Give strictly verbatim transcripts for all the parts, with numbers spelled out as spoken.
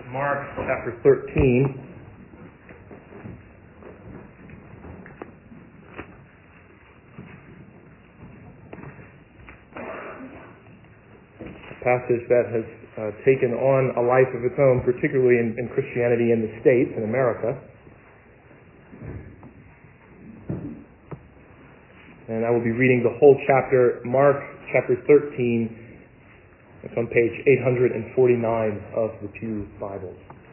Mark chapter thirteen. A passage that has uh, taken on a life of its own, particularly in, in Christianity in the States, in America. And I will be reading the whole chapter, Mark chapter thirteen. It's on page eight hundred forty-nine of the Pew Bibles.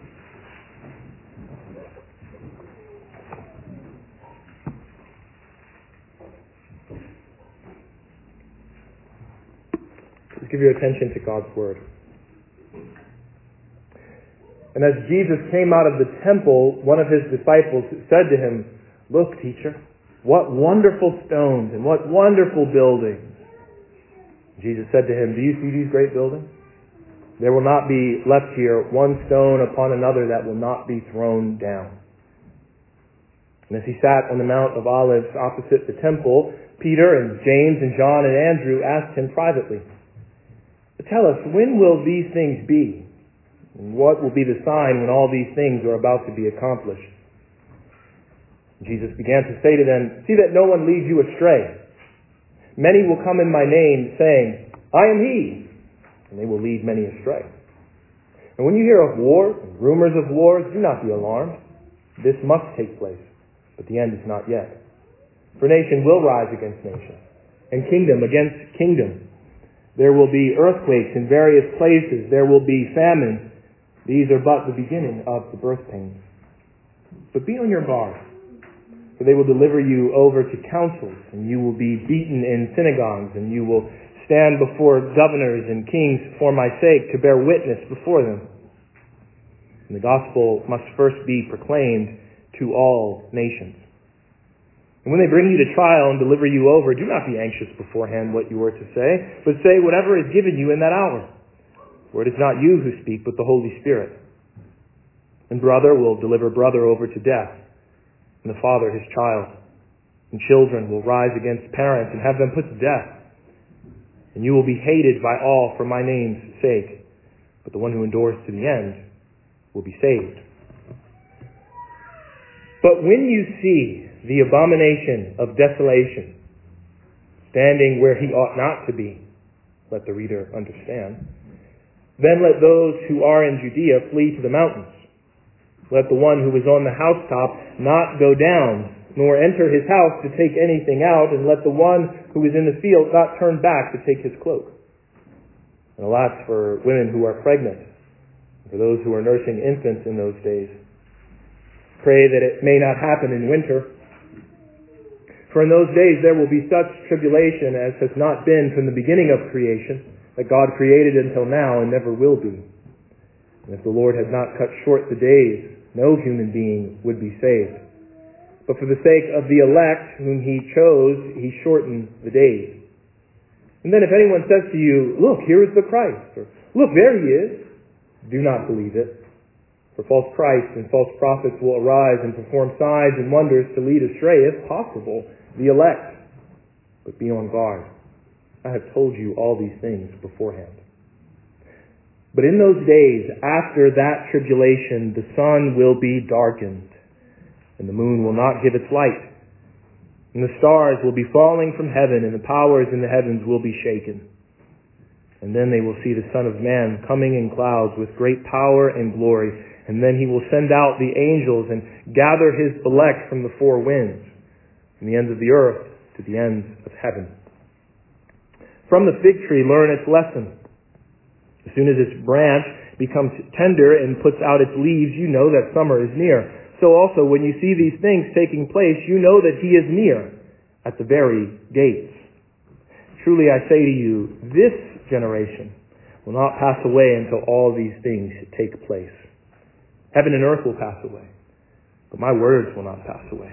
Please give your attention to God's Word. And as Jesus came out of the temple, one of his disciples said to him, "Look, teacher, what wonderful stones and what wonderful buildings." Jesus said to him, "Do you see these great buildings? There will not be left here one stone upon another that will not be thrown down." And as he sat on the Mount of Olives opposite the temple, Peter and James and John and Andrew asked him privately, "Tell us, when will these things be? And what will be the sign when all these things are about to be accomplished?" Jesus began to say to them, "See that no one leads you astray. Many will come in my name, saying, 'I am he,' and they will lead many astray. And when you hear of war and rumors of wars, do not be alarmed. This must take place, but the end is not yet. For nation will rise against nation, and kingdom against kingdom. There will be earthquakes in various places. There will be famine. These are but the beginning of the birth pains. But be on your guard. For they will deliver you over to councils, and you will be beaten in synagogues, and you will stand before governors and kings for my sake to bear witness before them. And the gospel must first be proclaimed to all nations. And when they bring you to trial and deliver you over, do not be anxious beforehand what you are to say, but say whatever is given you in that hour. For it is not you who speak, but the Holy Spirit. And brother will deliver brother over to death, and the father his child. And children will rise against parents and have them put to death. And you will be hated by all for my name's sake, but the one who endures to the end will be saved. But when you see the abomination of desolation standing where he ought not to be," let the reader understand, "then let those who are in Judea flee to the mountains. Let the one who is on the housetop not go down, nor enter his house to take anything out, and let the one who is in the field not turn back to take his cloak. And alas for women who are pregnant, and for those who are nursing infants in those days. Pray that it may not happen in winter. For in those days there will be such tribulation as has not been from the beginning of creation, that God created until now and never will be. And if the Lord had not cut short the days, no human being would be saved. But for the sake of the elect whom he chose, he shortened the days. And then if anyone says to you, 'Look, here is the Christ,' or 'Look, there he is,' do not believe it. For false Christs and false prophets will arise and perform signs and wonders to lead astray, if possible, the elect. But be on guard. I have told you all these things beforehand. But in those days, after that tribulation, the sun will be darkened, and the moon will not give its light, and the stars will be falling from heaven, and the powers in the heavens will be shaken. And then they will see the Son of Man coming in clouds with great power and glory, and then he will send out the angels and gather his elect from the four winds, from the ends of the earth to the ends of heaven. From the fig tree learn its lesson. As soon as its branch becomes tender and puts out its leaves, you know that summer is near. So also, when you see these things taking place, you know that he is near, at the very gates. Truly I say to you, this generation will not pass away until all these things take place. Heaven and earth will pass away, but my words will not pass away.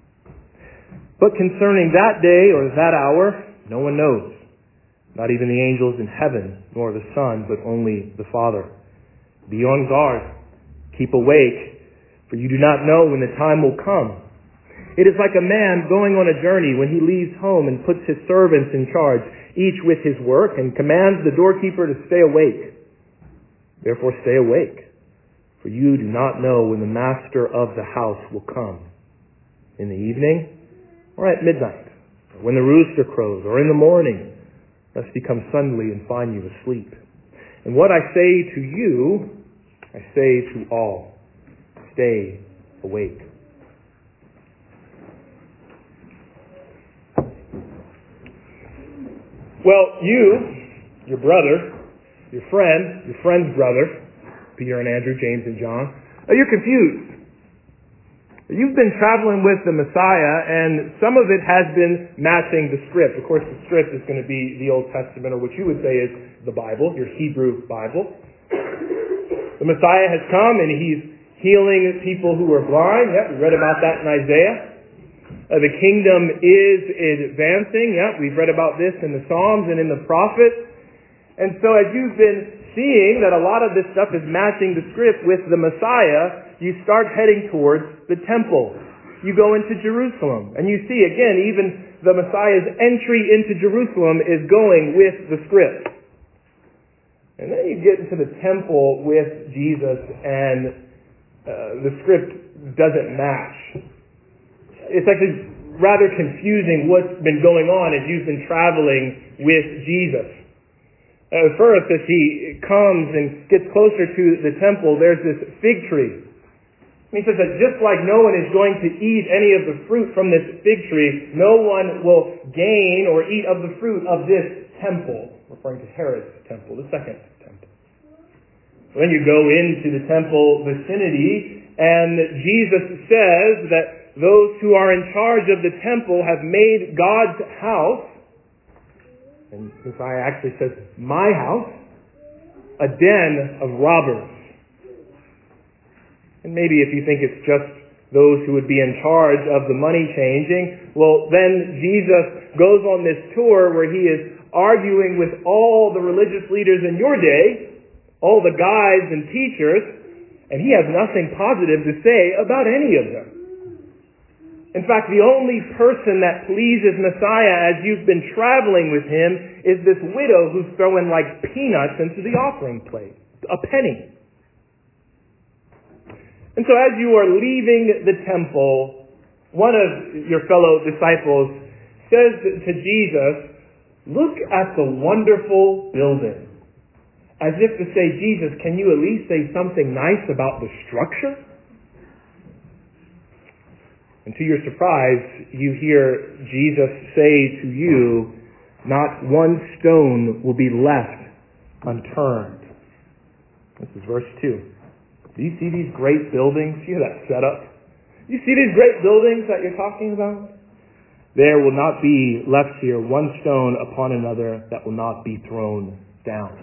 But concerning that day or that hour, no one knows. Not even the angels in heaven, nor the Son, but only the Father. Be on guard. Keep awake, for you do not know when the time will come. It is like a man going on a journey when he leaves home and puts his servants in charge, each with his work, and commands the doorkeeper to stay awake. Therefore stay awake, For you do not know when the master of the house will come, in the evening or at midnight, or when the rooster crows, or in the morning, lest he come suddenly and find you asleep. And what I say to you, I say to all, stay awake. Well, you, your brother, your friend, your friend's brother, Peter and Andrew, James and John, uh, you're confused. You've been traveling with the Messiah, and some of it has been matching the script. Of course, the script is going to be the Old Testament, or what you would say is the Bible, your Hebrew Bible. The Messiah has come, and he's healing people who are blind. Yep, we read about that in Isaiah. Uh, the kingdom is advancing. Yep, we've read about this in the Psalms and in the prophets. And so as you've been seeing that a lot of this stuff is matching the script with the Messiah, you start heading towards the temple. You go into Jerusalem, and you see again, even the Messiah's entry into Jerusalem is going with the script. And then you get into the temple with Jesus, and uh, the script doesn't match. It's actually rather confusing what's been going on as you've been traveling with Jesus. Uh, first, as he comes and gets closer to the temple, there's this fig tree. And he says that just like no one is going to eat any of the fruit from this fig tree, no one will gain or eat of the fruit of this temple, referring to Herod's temple, the second temple. So then you go into the temple vicinity, and Jesus says that those who are in charge of the temple have made God's house, and Messiah actually says, my house, a den of robbers. And maybe if you think it's just those who would be in charge of the money changing, well, then Jesus goes on this tour where he is arguing with all the religious leaders in your day, all the guides and teachers, and he has nothing positive to say about any of them. In fact, the only person that pleases Messiah as you've been traveling with him is this widow who's throwing like peanuts into the offering plate. A penny. And so as you are leaving the temple, one of your fellow disciples says to Jesus, look at the wonderful building. As if to say, Jesus, can you at least say something nice about the structure? And to your surprise, you hear Jesus say to you, not one stone will be left unturned. This is verse two. Do you see these great buildings? You hear that setup? You see these great buildings that you're talking about? There will not be left here one stone upon another that will not be thrown down.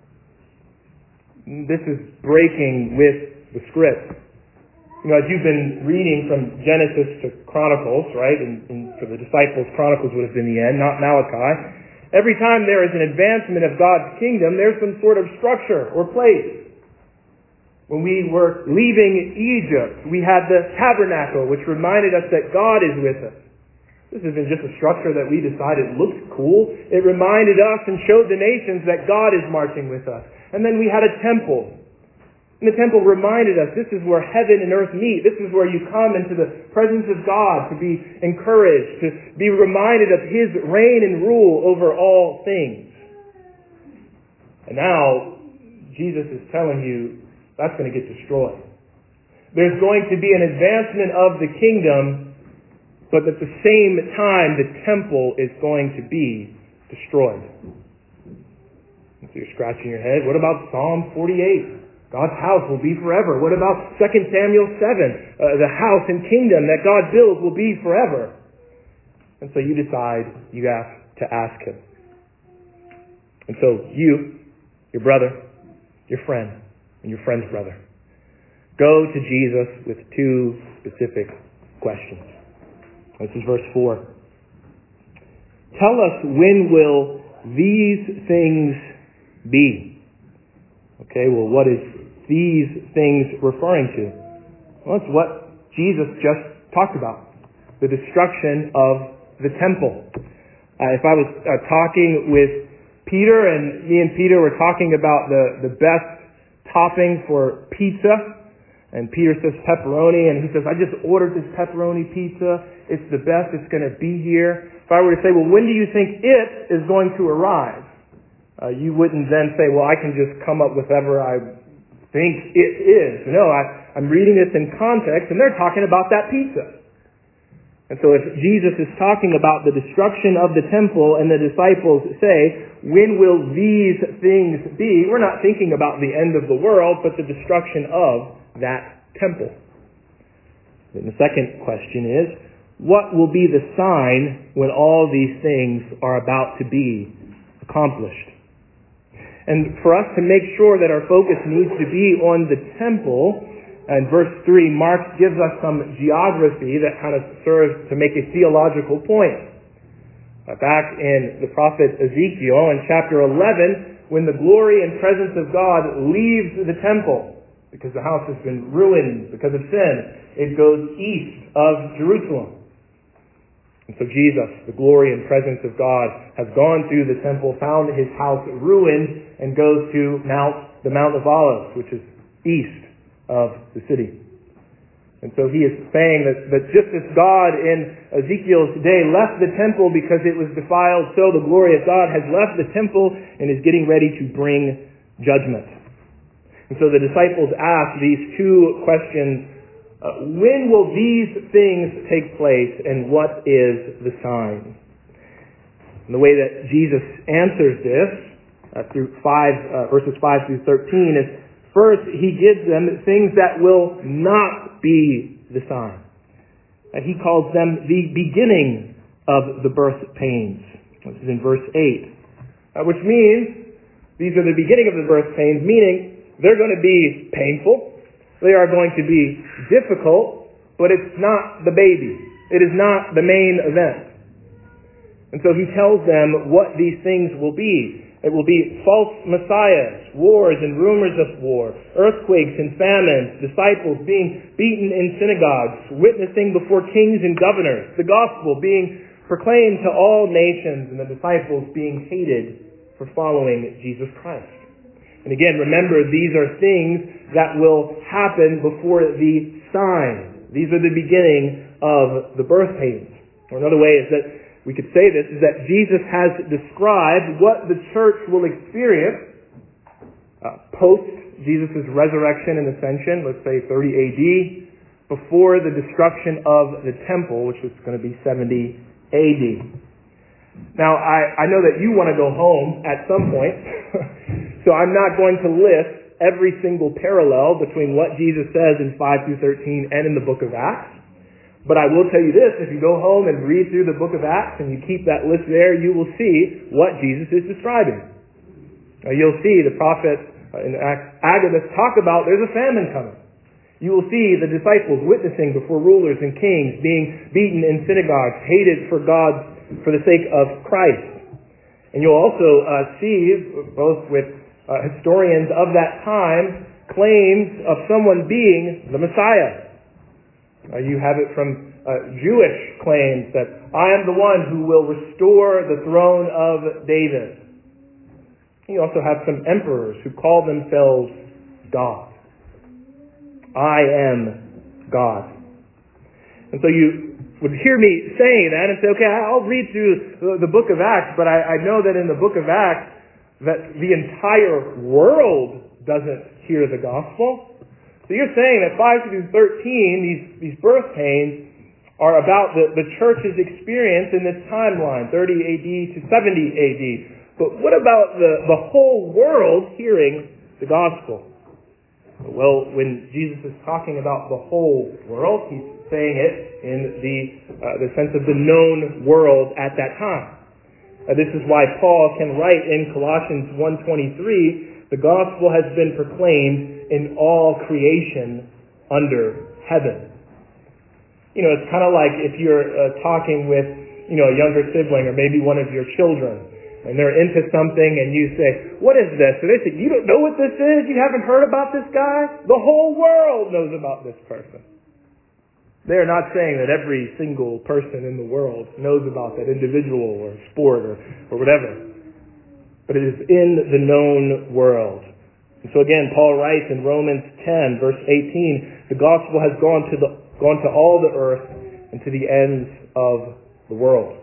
This is breaking with the script. You know, as you've been reading from Genesis to Chronicles, right, and, and for the disciples, Chronicles would have been the end, not Malachi. Every time there is an advancement of God's kingdom, there's some sort of structure or place. When we were leaving Egypt, we had the tabernacle, which reminded us that God is with us. This isn't just a structure that we decided looks cool. It reminded us and showed the nations that God is marching with us. And then we had a temple. And the temple reminded us this is where heaven and earth meet. This is where you come into the presence of God to be encouraged, to be reminded of His reign and rule over all things. And now, Jesus is telling you, that's going to get destroyed. There's going to be an advancement of the kingdom, but at the same time, the temple is going to be destroyed. And so you're scratching your head. What about Psalm forty-eight? God's house will be forever. What about Second Samuel seven? Uh, the house and kingdom that God builds will be forever. And so you decide you have to ask Him. And so you, your brother, your friend, and your friend's brother, go to Jesus with two specific questions. This is verse four. Tell us, when will these things be? Okay, well, what is these things referring to? Well, it's what Jesus just talked about. The destruction of the temple. Uh, if I was uh, talking with Peter, and me and Peter were talking about the, the best topping for pizza, And Peter says pepperoni, and he says, I just ordered this pepperoni pizza. It's the best. It's going to be here. If I were to say, well, when do you think it is going to arrive? Uh, you wouldn't then say, well, I can just come up with whatever I think it is. No, I, I'm reading this in context, and they're talking about that pizza. And so if Jesus is talking about the destruction of the temple and the disciples say, when will these things be? We're not thinking about the end of the world, but the destruction of that temple. And the second question is, what will be the sign when all these things are about to be accomplished? And for us to make sure that our focus needs to be on the temple, in verse three, Mark gives us some geography that kind of serves to make a theological point. Back in the prophet Ezekiel in chapter eleven, when the glory and presence of God leaves the temple, because the house has been ruined because of sin, it goes east of Jerusalem. And so Jesus, the glory and presence of God, has gone through the temple, found his house ruined, and goes to Mount, the Mount of Olives, which is east of the city. And so he is saying that, that just as God in Ezekiel's day left the temple because it was defiled, so the glory of God has left the temple and is getting ready to bring judgment. And so the disciples ask these two questions. Uh, when will these things take place, and what is the sign? And the way that Jesus answers this uh, through five uh, verses five through thirteen is, first, he gives them things that will not be the sign. Uh, he calls them the beginning of the birth pains. This is in verse eight. Uh, which means, these are the beginning of the birth pains, meaning they're going to be painful. They are going to be difficult, but it's not the baby. It is not the main event. And so he tells them what these things will be. It will be false messiahs, wars and rumors of war, earthquakes and famines, disciples being beaten in synagogues, witnessing before kings and governors, the gospel being proclaimed to all nations, and the disciples being hated for following Jesus Christ. And again, remember, these are things that will happen before the sign. These are the beginning of the birth pains. Or another way is that we could say this, is that Jesus has described what the church will experience uh, post Jesus' resurrection and ascension, let's say thirty A D, before the destruction of the temple, which was going to be seventy A D. Now, I, I know that you want to go home at some point, so I'm not going to list every single parallel between what Jesus says in five through thirteen and in the book of Acts. But I will tell you this, if you go home and read through the book of Acts and you keep that list there, you will see what Jesus is describing. Now, you'll see the prophet in Agabus talk about there's a famine coming. You will see the disciples witnessing before rulers and kings, being beaten in synagogues, hated for God's for the sake of Christ. And you'll also uh, see, both with uh, historians of that time, claims of someone being the Messiah. Uh, you have it from uh, Jewish claims that I am the one who will restore the throne of David. You also have some emperors who call themselves God. I am God. And so you would hear me saying that and say, okay, I'll read through the, the book of Acts, but I, I know that in the book of Acts that the entire world doesn't hear the gospel. So you're saying that five through thirteen, these, these birth pains, are about the, the church's experience in this timeline, thirty A D to seventy A D. But what about the, the whole world hearing the gospel? Well, when Jesus is talking about the whole world, he's saying it in the uh, the sense of the known world at that time. Uh, this is why Paul can write in Colossians one twenty-three, the gospel has been proclaimed in all creation under heaven. You know, it's kind of like if you're uh, talking with, you know, a younger sibling or maybe one of your children, and they're into something and you say, what is this? And they say, you don't know what this is? You haven't heard about this guy? The whole world knows about this person. They're not saying that every single person in the world knows about that individual or sport or, or whatever. But it is in the known world. And so again, Paul writes in Romans ten, verse eighteen, the gospel has gone to the gone to all the earth and to the ends of the world.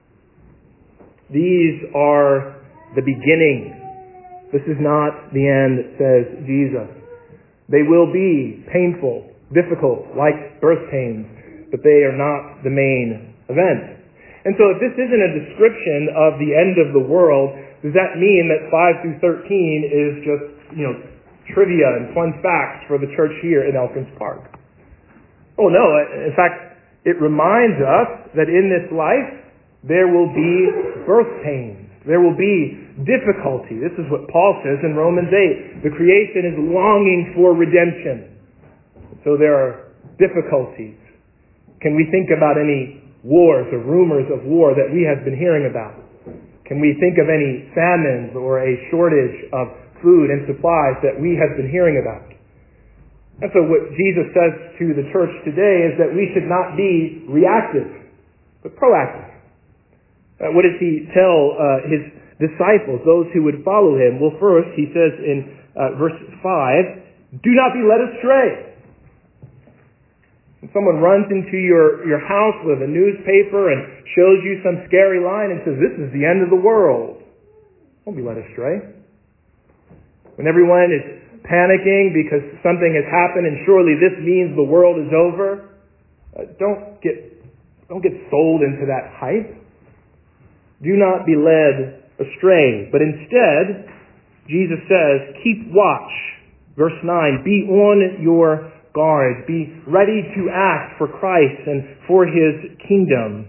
These are the beginning. This is not the end, says Jesus. They will be painful, difficult, like birth pains, but they are not the main event. And so if this isn't a description of the end of the world, does that mean that five through thirteen is just, you know, trivia and fun facts for the church here in Elkins Park? Oh no, in fact, it reminds us that in this life there will be birth pains. There will be difficulty. This is what Paul says in Romans eight. The creation is longing for redemption. So there are difficulties. Can we think about any wars or rumors of war that we have been hearing about? Can we think of any famines or a shortage of food and supplies that we have been hearing about? And so what Jesus says to the church today is that we should not be reactive, but proactive. Uh, what does he tell uh, his disciples, those who would follow him? Well, first, he says in uh, verse five, do not be led astray. When someone runs into your, your house with a newspaper and shows you some scary line and says, this is the end of the world, don't be led astray. When everyone is panicking because something has happened and surely this means the world is over, uh, don't get, don't get sold into that hype. Do not be led astray, but instead, Jesus says, keep watch. Verse nine, be on your guard. Be ready to act for Christ and for His kingdom.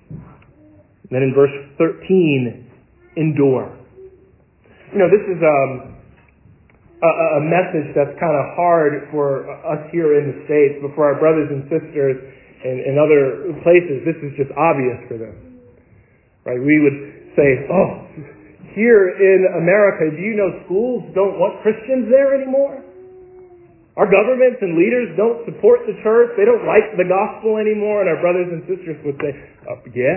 Then in verse thirteen, endure. You know, this is um, a, a message that's kind of hard for us here in the States, but for our brothers and sisters in, in other places, this is just obvious for them. Right? We would say, oh, here in America, do you know schools don't want Christians there anymore? Our governments and leaders don't support the church. They don't like the gospel anymore. And our brothers and sisters would say, oh, yeah?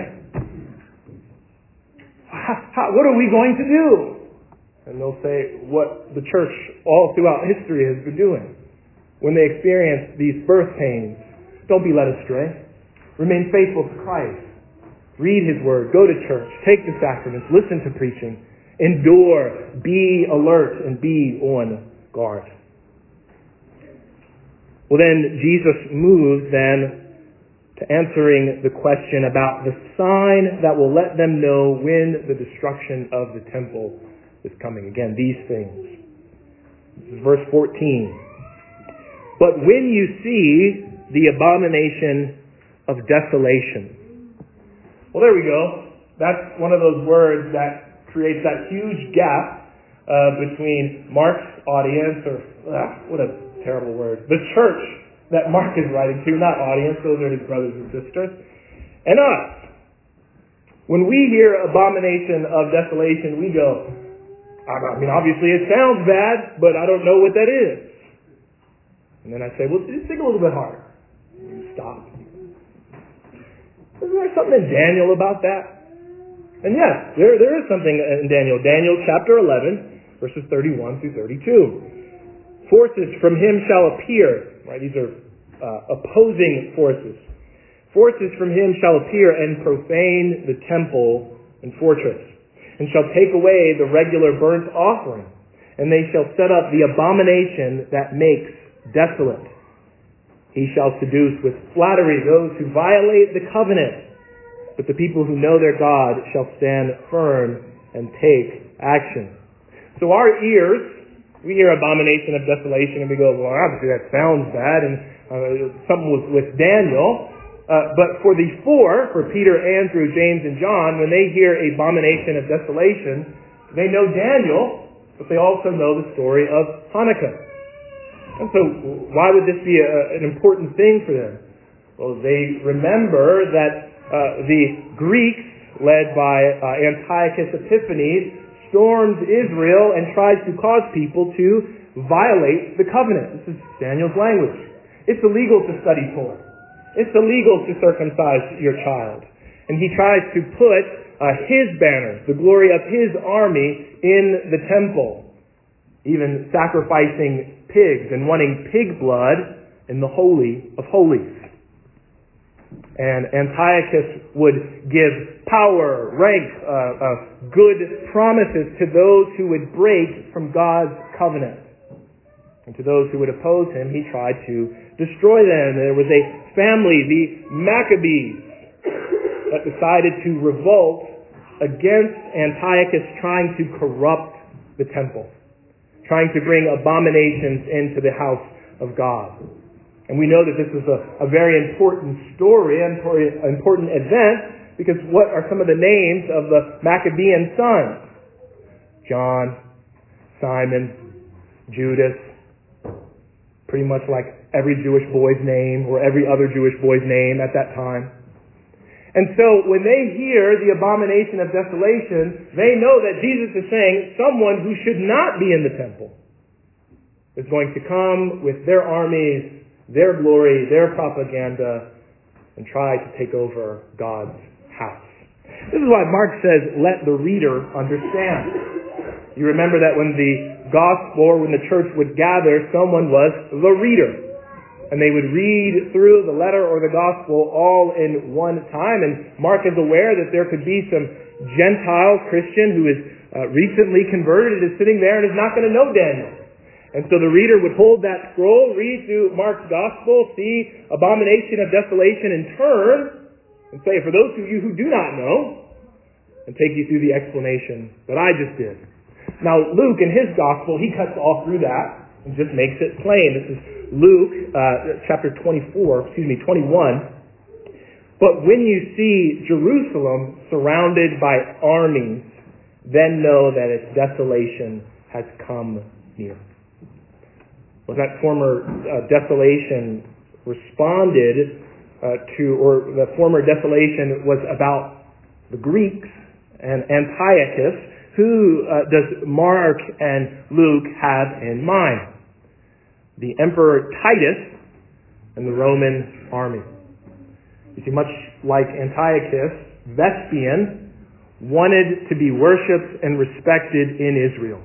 How, how, what are we going to do? And they'll say what the church all throughout history has been doing. When they experience these birth pains, don't be led astray. Remain faithful to Christ. Read His Word, go to church, take the sacraments, listen to preaching, endure, be alert, and be on guard. Well then, Jesus moves then to answering the question about the sign that will let them know when the destruction of the temple is coming. Again, these things. This is verse fourteen. But when you see the abomination of desolation. Well, there we go. That's one of those words that creates that huge gap uh, between Mark's audience, or ah, what a terrible word, the church that Mark is writing to, not audience, those are his brothers and sisters, and us. When we hear abomination of desolation, we go, I mean, obviously it sounds bad, but I don't know what that is. And then I say, well, just think a little bit harder. Stop. Isn't there something in Daniel about that? And yes, there, there is something in Daniel. Daniel chapter eleven, verses thirty-one through thirty-two. Forces from him shall appear. Right? These are uh, opposing forces. Forces from him shall appear and profane the temple and fortress, and shall take away the regular burnt offering, and they shall set up the abomination that makes desolate. He shall seduce with flattery those who violate the covenant, but the people who know their God shall stand firm and take action. So our ears, we hear abomination of desolation and we go, well, obviously that sounds bad, and uh, something was with Daniel. Uh, but for the four, for Peter, Andrew, James, and John, when they hear abomination of desolation, they know Daniel, but they also know the story of Hanukkah. And so why would this be a, an important thing for them? Well, they remember that uh, the Greeks, led by uh, Antiochus Epiphanes, stormed Israel and tried to cause people to violate the covenant. This is Daniel's language. It's illegal to study Torah. It's illegal to circumcise your child. And he tries to put uh, his banner, the glory of his army, in the temple. even sacrificing pigs and wanting pig blood in the Holy of Holies. And Antiochus would give power, rank, uh, uh, good promises to those who would break from God's covenant. And to those who would oppose him, he tried to destroy them. There was a family, the Maccabees, that decided to revolt against Antiochus trying to corrupt the temple, trying to bring abominations into the house of God. And we know that this is a, a very important story, an important event, because what are some of the names of the Maccabean sons? John, Simon, Judas, pretty much like every Jewish boy's name or every other Jewish boy's name at that time. And so when they hear the abomination of desolation, they know that Jesus is saying someone who should not be in the temple is going to come with their armies, their glory, their propaganda, and try to take over God's house. This is why Mark says, let the reader understand. You remember that when the gospel, or when the church would gather, someone was the reader. And they would read through the letter or the gospel all in one time. And Mark is aware that there could be some Gentile Christian who is uh, recently converted, is sitting there and is not going to know Daniel. And so the reader would hold that scroll, read through Mark's gospel, see abomination of desolation, and turn and say, for those of you who do not know, and take you through the explanation that I just did. Now, Luke, in his gospel, he cuts all through that and just makes it plain. This is Luke, uh, chapter twenty-four, excuse me, twenty-one. But when you see Jerusalem surrounded by armies, then know that its desolation has come near. Well, that former uh, desolation responded uh, to, or the former desolation was about the Greeks and Antiochus. Who uh, does Mark and Luke have in mind? The Emperor Titus and the Roman army. You see, much like Antiochus, Vespasian wanted to be worshipped and respected in Israel.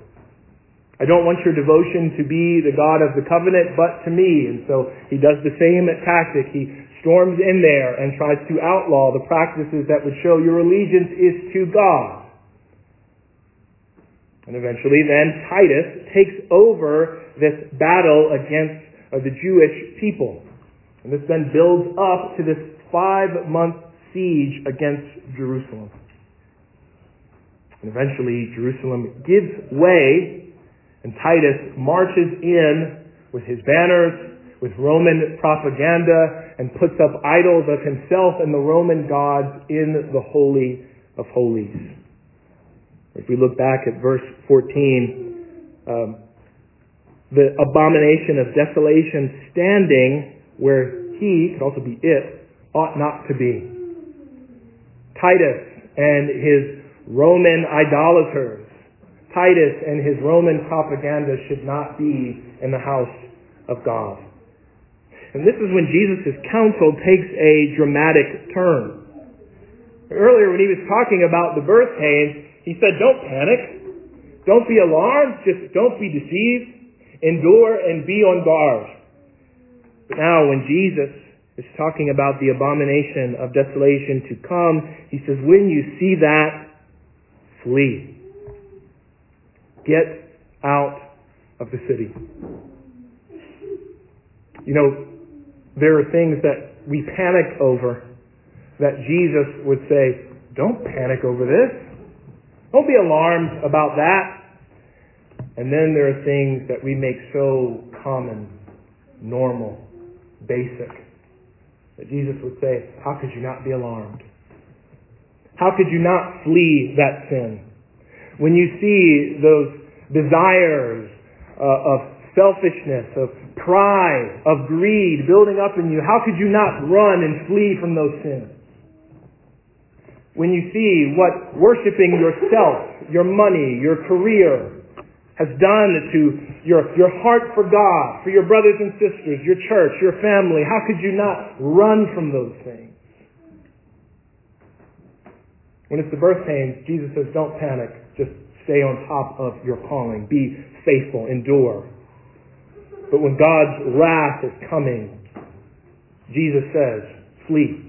I don't want your devotion to be the God of the covenant, but to me. And so he does the same tactic. He storms in there and tries to outlaw the practices that would show your allegiance is to God. And eventually then Titus takes over this battle against uh, the Jewish people. And this then builds up to this five-month siege against Jerusalem. And eventually Jerusalem gives way, and Titus marches in with his banners, with Roman propaganda, and puts up idols of himself and the Roman gods in the Holy of Holies. If we look back at verse fourteen, um, the abomination of desolation standing where he, could also be it, ought not to be. Titus and his Roman idolaters, Titus and his Roman propaganda should not be in the house of God. And this is when Jesus' counsel takes a dramatic turn. Earlier when he was talking about the birth pains, he said, don't panic. Don't be alarmed. Just don't be deceived. Endure and be on guard. But now when Jesus is talking about the abomination of desolation to come, he says, when you see that, flee. Get out of the city. You know, there are things that we panic over that Jesus would say, don't panic over this. Don't be alarmed about that. And then there are things that we make so common, normal, basic, that Jesus would say, how could you not be alarmed? How could you not flee that sin? When you see those desires uh, of selfishness, of pride, of greed building up in you, how could you not run and flee from those sins? When you see what worshiping yourself, your money, your career has done to your, your heart for God, for your brothers and sisters, your church, your family, how could you not run from those things? When it's the birth pains, Jesus says, don't panic, just Stay on top of your calling. Be faithful. Endure. But when God's wrath is coming, Jesus says, flee.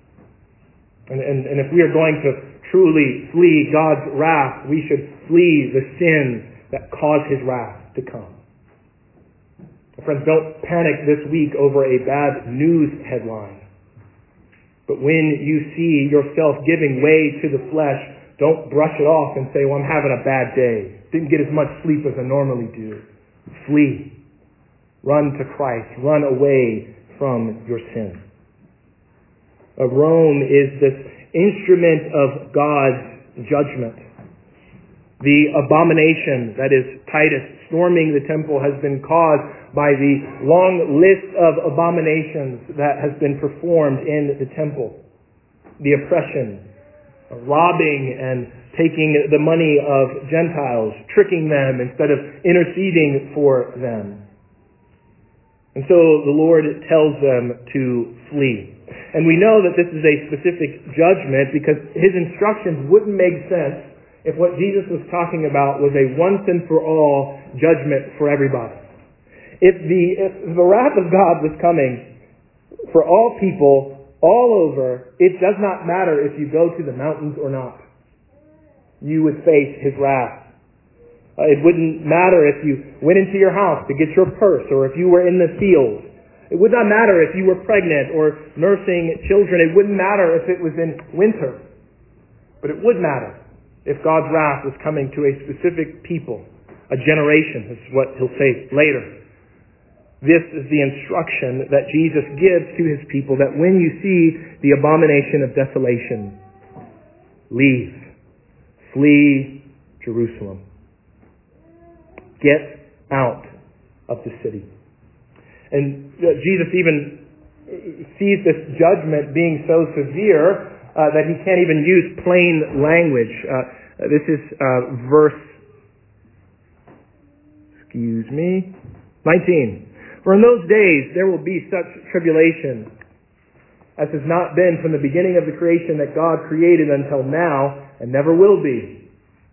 And, and, and if we are going to truly flee God's wrath, we should flee the sins that cause His wrath to come. Friends, don't panic this week over a bad news headline. But when you see yourself giving way to the flesh, don't brush it off and say, well, I'm having a bad day. Didn't get as much sleep as I normally do. Flee. Run to Christ. Run away from your sin. Uh, Rome is this instrument of God's judgment. The abomination, that is Titus, storming the temple has been caused by the long list of abominations that has been performed in the temple. The oppression, robbing and taking the money of Gentiles, tricking them instead of interceding for them. And so the Lord tells them to flee. And we know that this is a specific judgment because His instructions wouldn't make sense if what Jesus was talking about was a once and for all judgment for everybody. If the, if the wrath of God was coming for all people, all over, it does not matter if you go to the mountains or not. You would face His wrath. Uh, it wouldn't matter if you went into your house to get your purse or if you were in the field. It would not matter if you were pregnant or nursing children. It wouldn't matter if it was in winter. But it would matter if God's wrath was coming to a specific people, a generation. This is what He'll say later. This is the instruction that Jesus gives to His people, that when you see the abomination of desolation, leave. Flee Jerusalem. Get out of the city. And Jesus even sees this judgment being so severe Uh, that He can't even use plain language. Uh, this is uh, verse, excuse me, nineteen. For in those days there will be such tribulation as has not been from the beginning of the creation that God created until now, and never will be.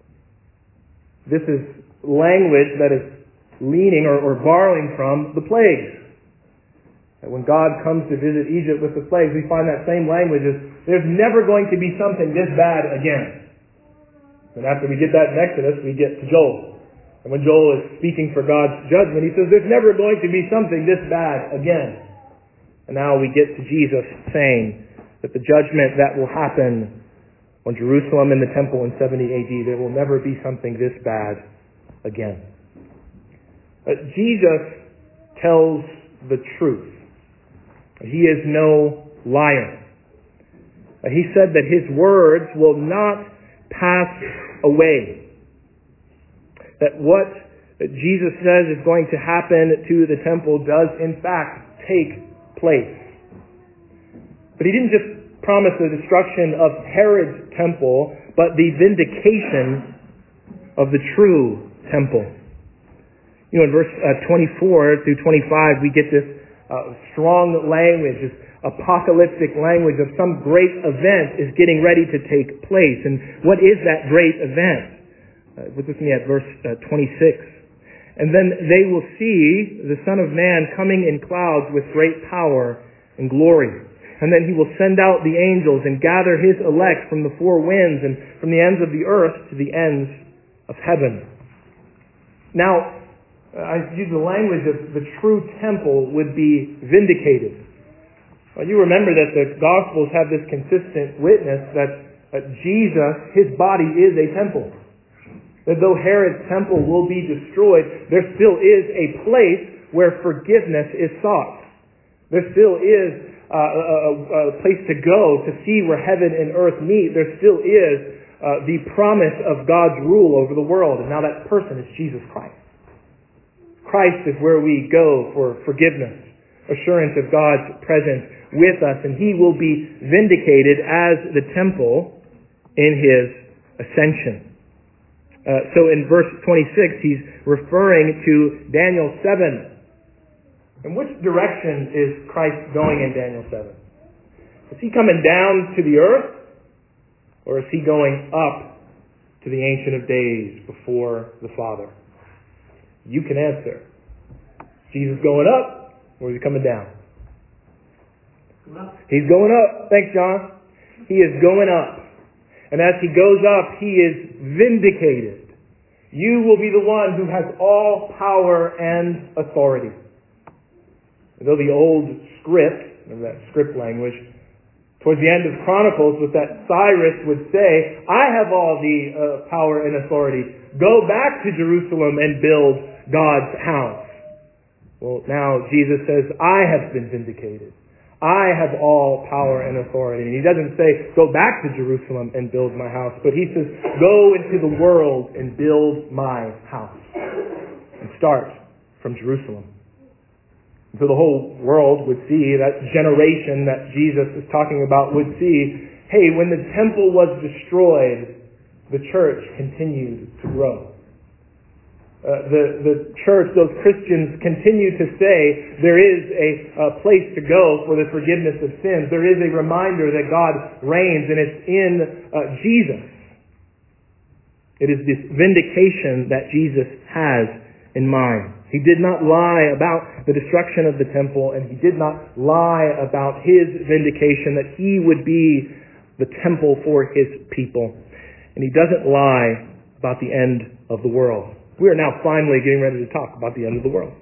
This is language that is leaning or, or borrowing from the plagues. When God comes to visit Egypt with the plagues, we find that same language is, there's never going to be something this bad again. And after we get that in Exodus, we get to Joel. And when Joel is speaking for God's judgment, he says, there's never going to be something this bad again. And now we get to Jesus saying that the judgment that will happen on Jerusalem and the temple in seventy A D, there will never be something this bad again. But Jesus tells the truth. He is no liar. He said that His words will not pass away. That what Jesus says is going to happen to the temple does in fact take place. But He didn't just promise the destruction of Herod's temple, but the vindication of the true temple. You know, in verse uh, twenty-four through twenty-five, we get this Uh, strong language, this apocalyptic language of some great event is getting ready to take place. And what is that great event? Uh, look with me at verse uh, twenty-six. And then they will see the Son of Man coming in clouds with great power and glory. And then He will send out the angels and gather His elect from the four winds and from the ends of the earth to the ends of heaven. Now, I use the language of the true temple would be vindicated. Well, you remember that the Gospels have this consistent witness that uh, Jesus, His body is a temple. That though Herod's temple will be destroyed, there still is a place where forgiveness is sought. There still is uh, a, a place to go to see where heaven and earth meet. There still is uh, the promise of God's rule over the world. And now that person is Jesus Christ. Christ is where we go for forgiveness, assurance of God's presence with us, and He will be vindicated as the temple in His ascension. Uh, so in verse twenty-six, He's referring to Daniel seven. In which direction is Christ going in Daniel seven? Is He coming down to the earth, or is He going up to to the Ancient of Days before the Father? You can answer. Is Jesus going up or is he coming down? He's going up. Thanks, John. He is going up. And as he goes up, he is vindicated. You will be the one who has all power and authority. Though the old script, remember that script language, towards the end of Chronicles was that Cyrus would say, I have all the uh, power and authority. Go back to Jerusalem and build God's house. Well, now Jesus says, I have been vindicated. I have all power and authority. And he doesn't say, go back to Jerusalem and build my house. But he says, go into the world and build my house. And start from Jerusalem. So the whole world would see, that generation that Jesus is talking about would see, hey, when the temple was destroyed, the church continued to grow. Uh, the, the church, those Christians continue to say there is a, a place to go for the forgiveness of sins. There is a reminder that God reigns and it's in uh, Jesus. It is this vindication that Jesus has in mind. He did not lie about the destruction of the temple, and he did not lie about his vindication that he would be the temple for his people. And he doesn't lie about the end of the world. We are now finally getting ready to talk about the end of the world.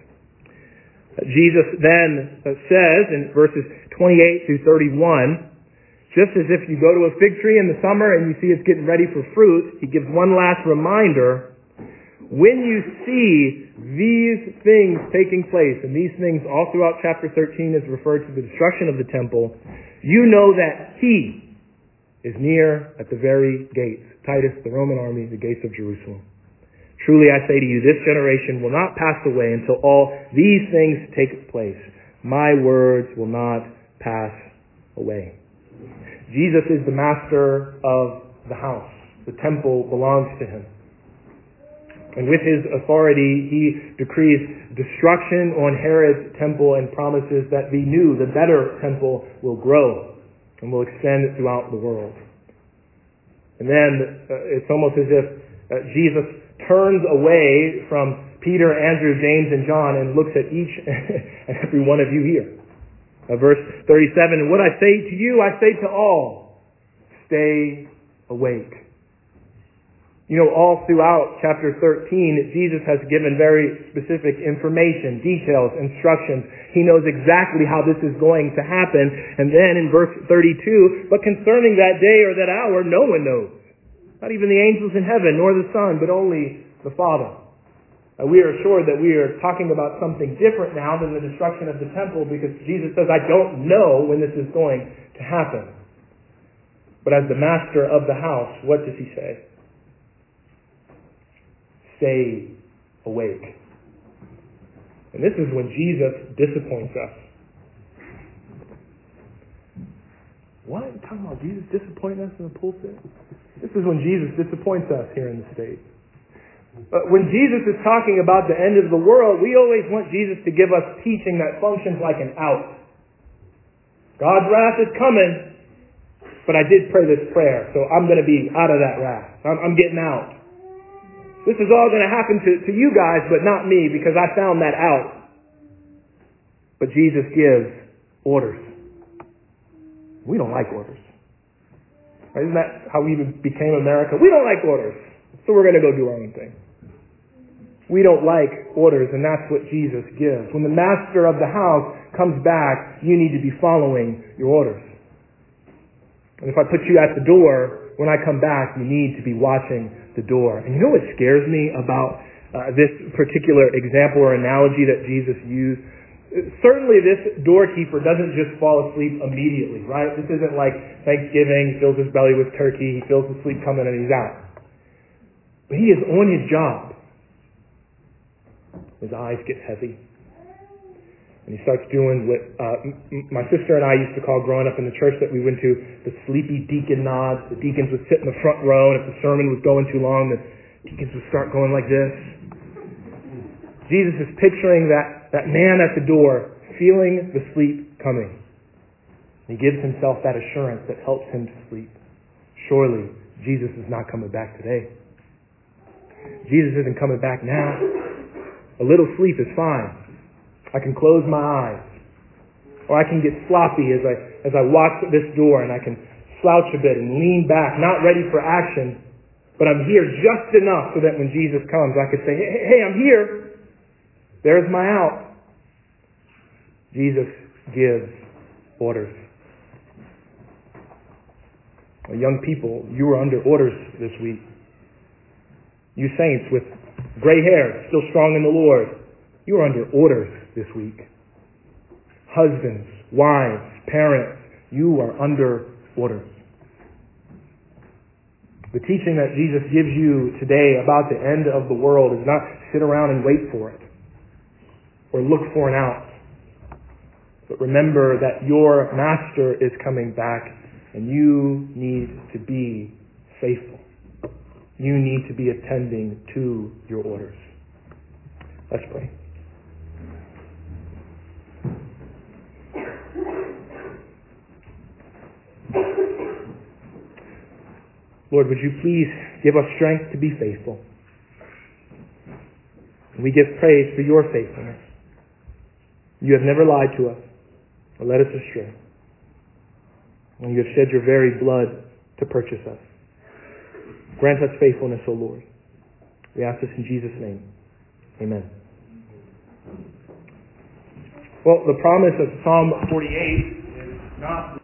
Jesus then says in verses twenty-eight through thirty-one, just as if you go to a fig tree in the summer and you see it's getting ready for fruit, he gives one last reminder. When you see these things taking place, and these things all throughout chapter thirteen is referred to the destruction of the temple, you know that he is near at the very gates. Titus, the Roman army, the gates of Jerusalem. Truly I say to you, this generation will not pass away until all these things take place. My words will not pass away. Jesus is the master of the house. The temple belongs to him. And with his authority, he decrees destruction on Herod's temple and promises that the new, the better temple will grow and will extend throughout the world. And then uh, it's almost as if uh, Jesus turns away from Peter, Andrew, James, and John and looks at each and every one of you here. Uh, verse thirty-seven, and what I say to you, I say to all, stay awake. You know, all throughout chapter thirteen, Jesus has given very specific information, details, instructions. He knows exactly how this is going to happen. And then in verse thirty-two, but concerning that day or that hour, no one knows. Not even the angels in heaven, nor the Son, but only the Father. Uh, we are assured that we are talking about something different now than the destruction of the temple, because Jesus says, I don't know when this is going to happen. But as the master of the house, what does he say? Stay awake. And this is when Jesus disappoints us. What? You're talking about Jesus disappointing us in the pulpit? This is when Jesus disappoints us here in the state. But when Jesus is talking about the end of the world, we always want Jesus to give us teaching that functions like an out. God's wrath is coming, but I did pray this prayer, so I'm going to be out of that wrath. I'm, I'm getting out. This is all going to happen to, to you guys, but not me, because I found that out. But Jesus gives orders. We don't like orders. Isn't that how we even became America? We don't like orders, so we're going to go do our own thing. We don't like orders, and that's what Jesus gives. When the master of the house comes back, you need to be following your orders. And if I put you at the door, when I come back, you need to be watching the door. And you know what scares me about uh, this particular example or analogy that Jesus used? Certainly this doorkeeper doesn't just fall asleep immediately, right? This isn't like Thanksgiving, he fills his belly with turkey, he feels the sleep coming and he's out. But he is on his job. His eyes get heavy. And he starts doing what uh, m- my sister and I used to call, growing up in the church that we went to, the sleepy deacon nods. The deacons would sit in the front row, and if the sermon was going too long, the deacons would start going like this. Jesus is picturing that, that man at the door, feeling the sleep coming. He gives himself that assurance that helps him to sleep. Surely, Jesus is not coming back today. Jesus isn't coming back now. A little sleep is fine. I can close my eyes. Or I can get sloppy as I as I watch this door, and I can slouch a bit and lean back, not ready for action, but I'm here just enough so that when Jesus comes, I could say, hey, hey, I'm here. There's my out. Jesus gives orders. Well, young people, you are under orders this week. You saints with gray hair, still strong in the Lord, you are under orders this week. Husbands, wives, parents, you are under orders. The teaching that Jesus gives you today about the end of the world is not sit around and wait for it or look for an out. But remember that your master is coming back and you need to be faithful. You need to be attending to your orders. Let's pray. Lord, would you please give us strength to be faithful? We give praise for your faithfulness. You have never lied to us or led us astray. And you have shed your very blood to purchase us. Grant us faithfulness, O Lord. We ask this in Jesus' name. Amen. Well, the promise of Psalm forty-eight is not